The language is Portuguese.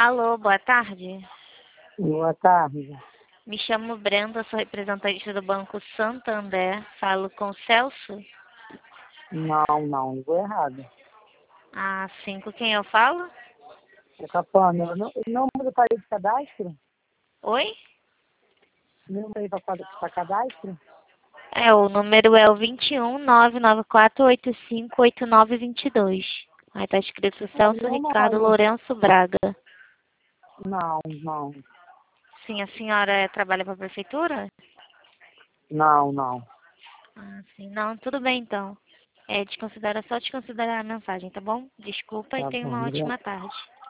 Alô, boa tarde. Boa tarde. Me chamo Brenda, sou representante do Banco Santander. Falo com o Celso? Não, ligou errado. Ah, sim. Com quem eu falo? É Capana, o número para ir de cadastro? Oi? O número aí para cadastro? O número é o 21 994858922. Aí tá escrito Celso Nenhuma Ricardo aí. Lourenço Braga. Não. Sim, a senhora trabalha para a prefeitura? Não. Ah, sim. Não, tudo bem então. Só desconsiderar a mensagem, tá bom? Desculpa e Tá tenha bom, uma obrigado. ótima tarde.